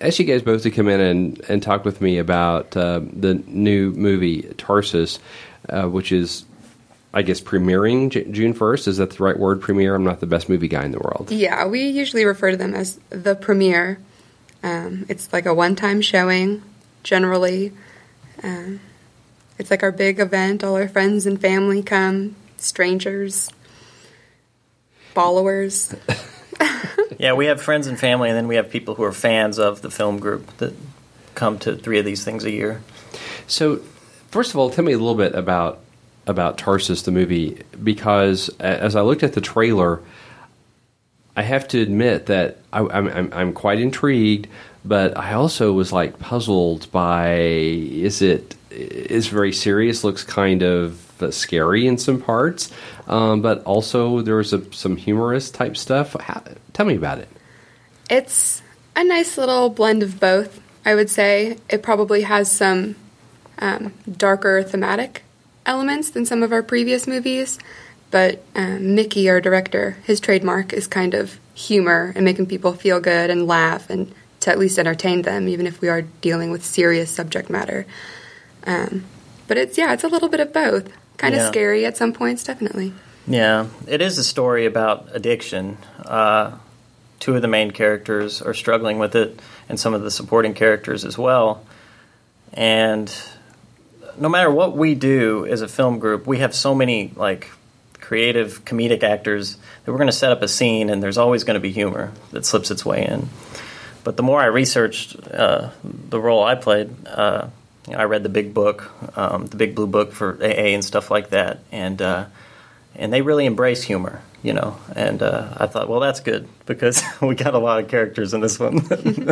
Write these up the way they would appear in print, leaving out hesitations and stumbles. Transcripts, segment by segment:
asked you guys both to come in and talk with me about the new movie Tarsus, which is, I guess, premiering June 1st. Is that the right word, premiere? I'm not the best movie guy in the world. Yeah, we usually refer to them as the premiere. It's like a one-time showing, generally. It's like our big event. All our friends and family come, strangers, followers. Yeah, we have friends and family, and then we have people who are fans of the film group that come to 3 of these things a year. So, first of all, tell me a little bit about Tarsus, the movie, because as I looked at the trailer, I have to admit that I'm quite intrigued, but I also was like puzzled by is very serious, looks kind of scary in some parts, but also there was some humorous type stuff. Tell me about it. It's a nice little blend of both, I would say. It probably has some darker thematic elements than some of our previous movies, but Mickey, our director, his trademark is kind of humor and making people feel good and laugh and to at least entertain them, even if we are dealing with serious subject matter. But it's a little bit of both. Kind of scary at some points, definitely. Yeah, it is a story about addiction. 2 of the main characters are struggling with it, and some of the supporting characters as well. And no matter what we do as a film group, we have so many like creative comedic actors that we're going to set up a scene, and there's always going to be humor that slips its way in. But the more I researched the role I played, I read the big book, the Big Blue Book for AA and stuff like that, and they really embrace humor, And I thought, well, that's good because we got a lot of characters in this one.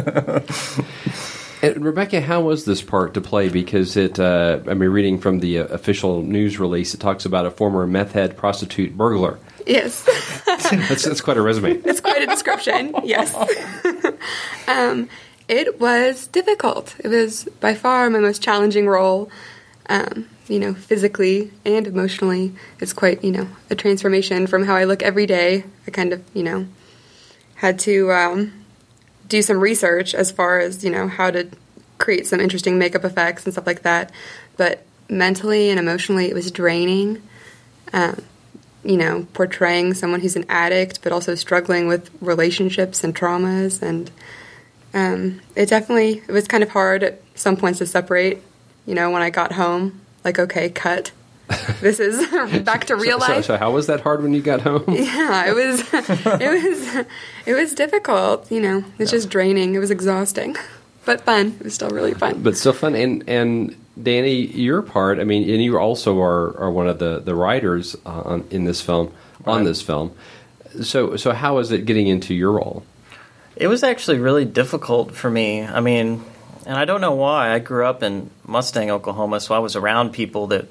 And Rebecca, how was this part to play? Because reading from the official news release, it talks about a former meth head, prostitute, burglar. Yes. That's quite a resume. It's quite a description, yes. It was difficult. It was by far my most challenging role, physically and emotionally. It's quite, a transformation from how I look every day. I kind of, had to do some research as far as, how to create some interesting makeup effects and stuff like that. But mentally and emotionally, it was draining. Portraying someone who's an addict, but also struggling with relationships and traumas. And it was kind of hard at some points to separate, when I got home, like, okay, cut. This is back to real life. So how was that hard when you got home? Yeah, it was difficult, It's just draining. It was exhausting, but fun. It was still really fun. But still fun. And Danny, your part, and you also are one of the writers in this film, right. On this film. So how is it getting into your role? It was actually really difficult for me. And I don't know why. I grew up in Mustang, Oklahoma, so I was around people that,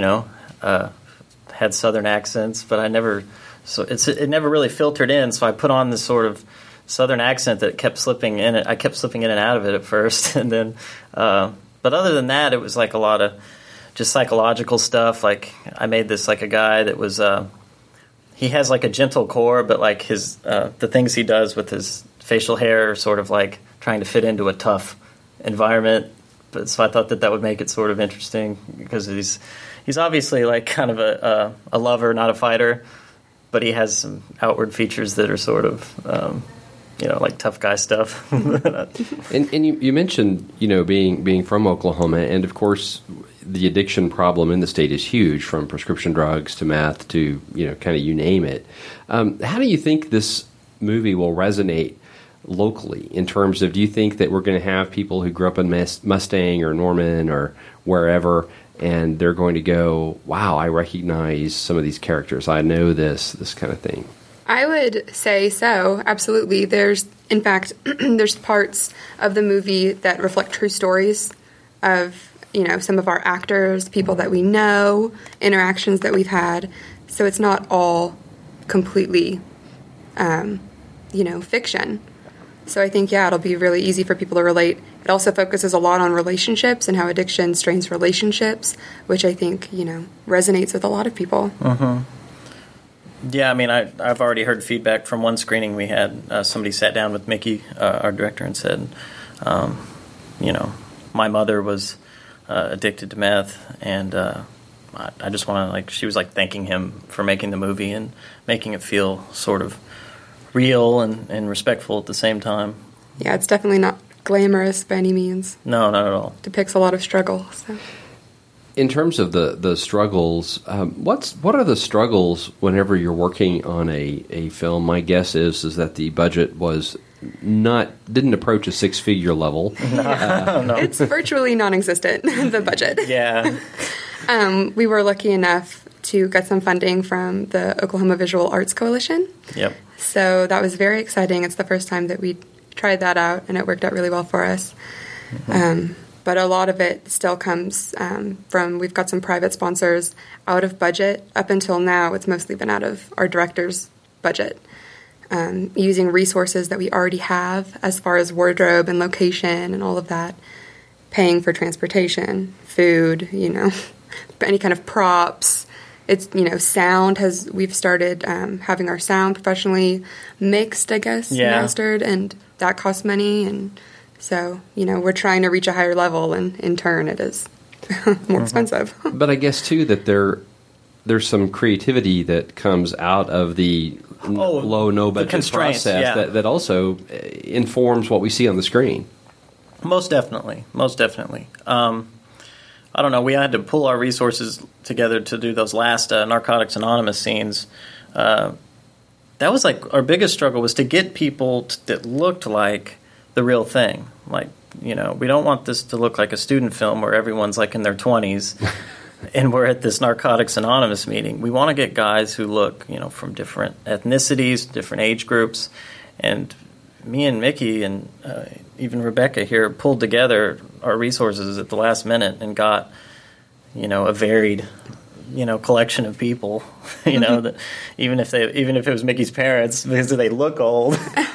had Southern accents, but it never really filtered in, so I put on this sort of Southern accent that kept slipping in. I kept slipping in and out of it at first, and then, but other than that, it was like a lot of just psychological stuff. Like, I made this like a guy that was, he has like a gentle core, but like his, the things he does with his facial hair are sort of like trying to fit into a tough environment. But so I thought that would make it sort of interesting because he's obviously like kind of a lover, not a fighter, but he has some outward features that are sort of like tough guy stuff. and you mentioned being from Oklahoma, and of course the addiction problem in the state is huge, from prescription drugs to meth to kind of you name it. How do you think this movie will resonate locally in terms of, do you think that we're going to have people who grew up in Mustang or Norman or wherever, and they're going to go, wow, I recognize some of these characters, I know this kind of thing? I would say so, absolutely. There's parts of the movie that reflect true stories of, some of our actors, people that we know, interactions that we've had. So it's not all completely, fiction. So I think, it'll be really easy for people to relate. It also focuses a lot on relationships and how addiction strains relationships, which I think, resonates with a lot of people. Uh-huh. Yeah, I've already heard feedback from one screening we had. Somebody sat down with Mickey, our director, and said, You know, my mother was addicted to meth, and I just want to, like, she was like thanking him for making the movie and making it feel sort of real and respectful at the same time. Yeah, it's definitely not glamorous by any means. No, not at all. Depicts a lot of struggle. So. In terms of the struggles, what are the struggles whenever you're working on a film? My guess is that the budget didn't approach a 6-figure level. No. It's virtually non-existent, the budget. Yeah. We were lucky enough to get some funding from the Oklahoma Visual Arts Coalition. Yep. So that was very exciting. It's the first time that we tried that out, and it worked out really well for us. Mm-hmm. But a lot of it still comes from, we've got some private sponsors out of budget. Up until now, it's mostly been out of our director's budget, using resources that we already have as far as wardrobe and location and all of that, paying for transportation, food, any kind of props. It's, sound we've started having our sound professionally mixed, I guess, mastered, and that costs money. And so, we're trying to reach a higher level, and in turn it is more expensive. But I guess, too, that there's some creativity that comes out of the low, budget process that also informs what we see on the screen. Most definitely. I don't know. We had to pull our resources together to do those last Narcotics Anonymous scenes. That was like our biggest struggle, was to get people that looked like the real thing. Like, we don't want this to look like a student film where everyone's like in their 20s and we're at this Narcotics Anonymous meeting. We want to get guys who look, from different ethnicities, different age groups. And me and Mickey and even Rebecca here pulled together our resources at the last minute and got, a varied, collection of people, that even if it was Mickey's parents, because they look old,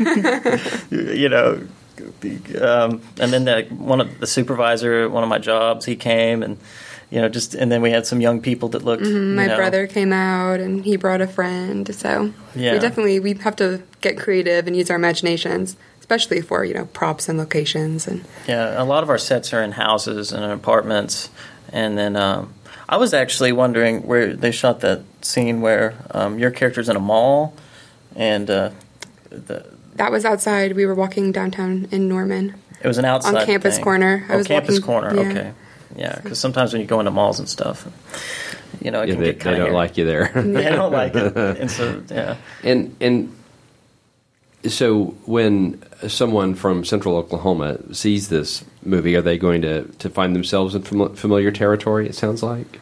and then the supervisor at one of my jobs, he came, and and then we had some young people that looked. My brother came out, and he brought a friend. So we have to get creative and use our imaginations, especially for props and locations. And a lot of our sets are in houses and in apartments. And then I was actually wondering where they shot that scene where your character's in a mall, and that was outside. We were walking downtown in Norman. It was an outside on Campus thing. Corner. Campus Corner. Yeah. Okay. Yeah, because sometimes when you go into malls and stuff, it can get kind of. They don't like you there. They don't like it, and so And so when someone from Central Oklahoma sees this movie, are they going to find themselves in familiar territory? It sounds like.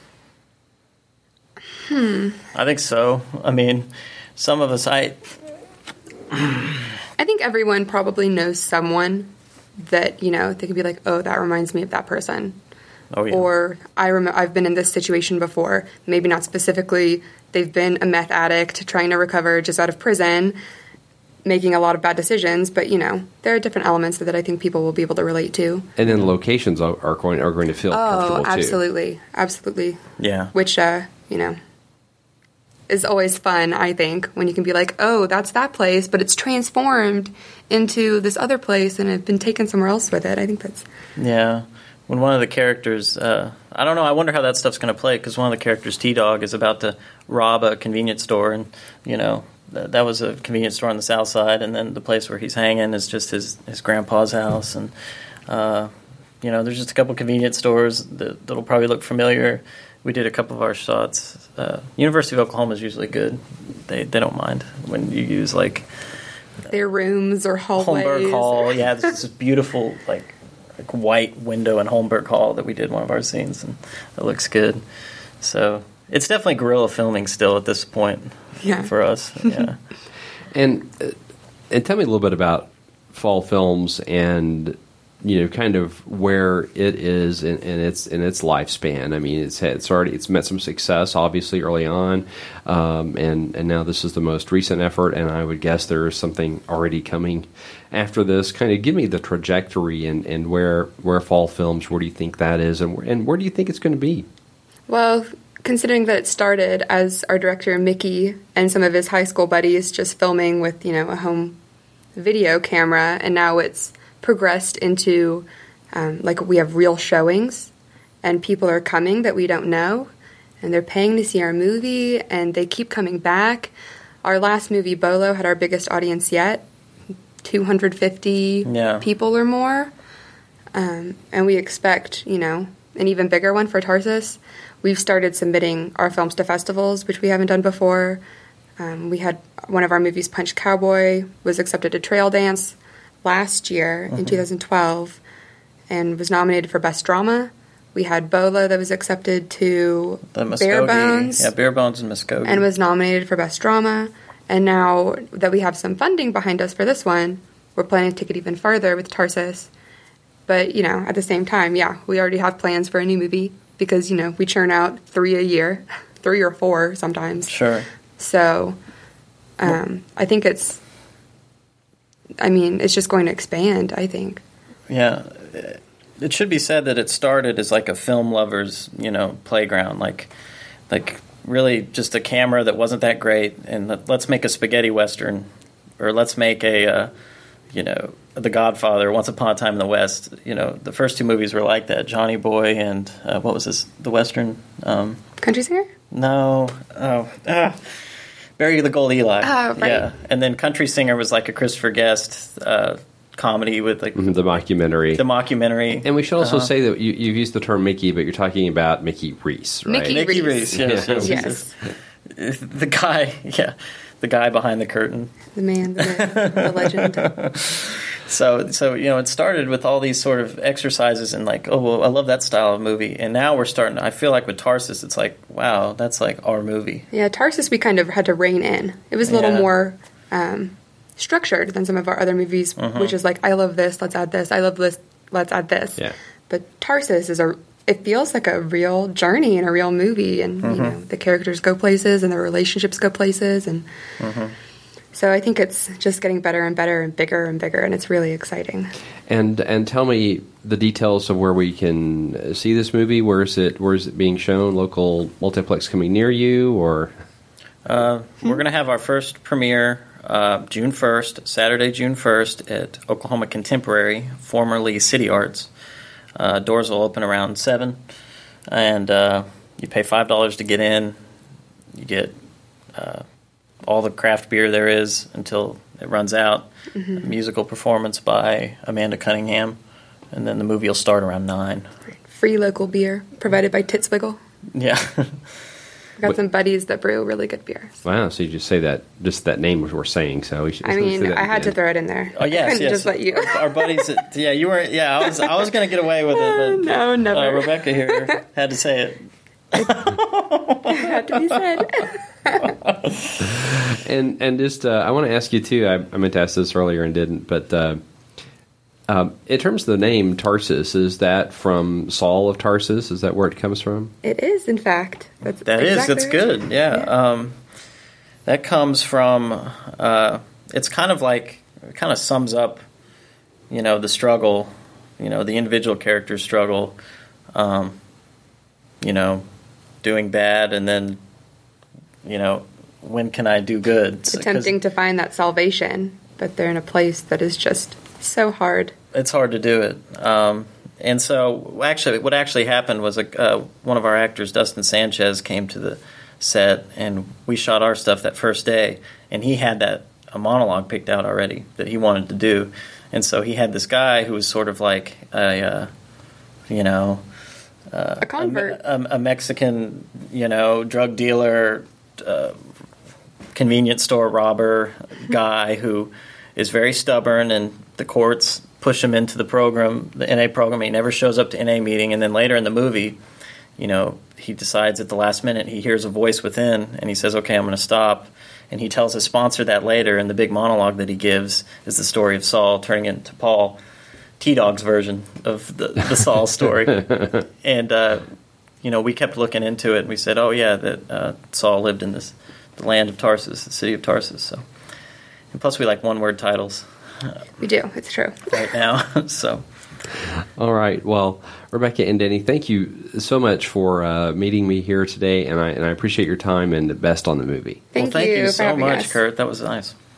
I think so. I mean, some of us, I think everyone probably knows someone that, they could be like, oh, that reminds me of that person. Oh, yeah. Or I've been in this situation before. Maybe not specifically. They've been a meth addict trying to recover just out of prison, making a lot of bad decisions. But, there are different elements that I think people will be able to relate to. And then the locations are going to feel comfortable, too. Absolutely. Yeah. Which, is always fun, I think, when you can be like, oh, that's that place, but it's transformed into this other place and it's been taken somewhere else with it. I think that's... Yeah. When one of the characters... I don't know, I wonder how that stuff's going to play, because one of the characters, T-Dog, is about to rob a convenience store, and, that was a convenience store on the south side, and then the place where he's hanging is just his grandpa's house, and, there's just a couple convenience stores that'll probably look familiar. We did a couple of our shots. University of Oklahoma is usually good. They don't mind when you use like their rooms or hallways. Holmberg Hall, yeah, this beautiful like white window in Holmberg Hall that we did one of our scenes, and it looks good. So it's definitely guerrilla filming still at this point for us. Yeah. And tell me a little bit about Fall Films and kind of where it is in its lifespan. I mean, it's met some success obviously early on, and now this is the most recent effort. And I would guess there is something already coming after this. Kind of give me the trajectory and where Fall Films. Where do you think that is, and where do you think it's going to be? Well, considering that it started as our director Mickey and some of his high school buddies just filming with a home video camera, and now it's progressed into like we have real showings, and people are coming that we don't know, and they're paying to see our movie, and they keep coming back. Our last movie, Bolo, had our biggest audience yet, 250 people or more. And we expect, an even bigger one for Tarsus. We've started submitting our films to festivals, which we haven't done before. We had one of our movies, Punch Cowboy, was accepted to Trail Dance last year in 2012 and was nominated for Best Drama. We had Bolo that was accepted to Bare Bones. Yeah, Bare Bones and Muskogee. And was nominated for Best Drama. And now that we have some funding behind us for this one, we're planning to take it even farther with Tarsus. But, at the same time, we already have plans for a new movie because, we churn out 3 a year, 3 or 4 sometimes. Sure. So I think it's just going to expand, I think. Yeah. It should be said that it started as like a film lover's, playground, like really just a camera that wasn't that great, and let's make a spaghetti western, or let's make a, The Godfather, Once Upon a Time in the West. The first 2 movies were like that, Johnny Boy and what was this? The western? Country Singer? No. Bury the Gold Eli. Oh, right. Yeah, and then Country Singer was like a Christopher Guest comedy with like the mockumentary. The mockumentary. And we should also say that you've used the term Mickey, but you're talking about Mickey Reese, right? Mickey Reese, yes. The guy behind the curtain. The man, the myth, the legend. So it started with all these sort of exercises and like, oh, well, I love that style of movie. And now we're starting, I feel like with Tarsus, it's like, wow, that's like our movie. Yeah, Tarsus we kind of had to rein in. It was a little more structured than some of our other movies, which is like, I love this, let's add this. I love this, let's add this. Yeah. But Tarsus it feels like a real journey and a real movie, and the characters go places and the relationships go places, and so I think it's just getting better and better and bigger, and it's really exciting. And tell me the details of where we can see this movie. Where is it being shown? Local multiplex coming near you, or we're going to have our first premiere June 1st, Saturday, June 1st at Oklahoma Contemporary, formerly City Arts. Doors will open around 7, and you pay $5 to get in. You get all the craft beer there is until it runs out. A musical performance by Amanda Cunningham, and then the movie will start around 9. Free local beer provided by Titswiggle. Yeah. I've got some buddies that brew really good beers. Wow, so you just say that, just that name was worth saying, so we should I had to throw it in there. Oh, yes, I couldn't just let you. Our buddies, you were, I was going to get away with it, but no, never. Rebecca here had to say it. It had to be said. and just, I want to ask you, too, I meant to ask this earlier and didn't, but in terms of the name Tarsus, is that from Saul of Tarsus? Is that where it comes from? It is, in fact. That's good. Yeah. That comes from. It's kind of like, it kind of sums up, the struggle, the individual character's struggle, doing bad, and then, when can I do good? Attempting to find that salvation, but they're in a place that is just so hard. It's hard to do it. And so, what actually happened was one of our actors, Dustin Sanchez, came to the set, and we shot our stuff that first day, and he had a monologue picked out already that he wanted to do. And so he had this guy who was sort of like a convert, a Mexican, drug dealer, convenience store robber guy who is very stubborn, and the courts push him into the program, the NA program. He never shows up to NA meeting, and then later in the movie, he decides at the last minute, he hears a voice within, and he says, okay, I'm going to stop. And he tells his sponsor that later, and the big monologue that he gives is the story of Saul turning into Paul, T-Dog's version of the Saul story. And, we kept looking into it, and we said, oh, yeah, that Saul lived in the land of Tarsus, the city of Tarsus. So, and plus we like one-word titles. We do. It's true. Right now, so. All right. Well, Rebecca and Denny, thank you so much for meeting me here today, and I appreciate your time, and the best on the movie. Thank you for so having much, us. Kurt. That was nice.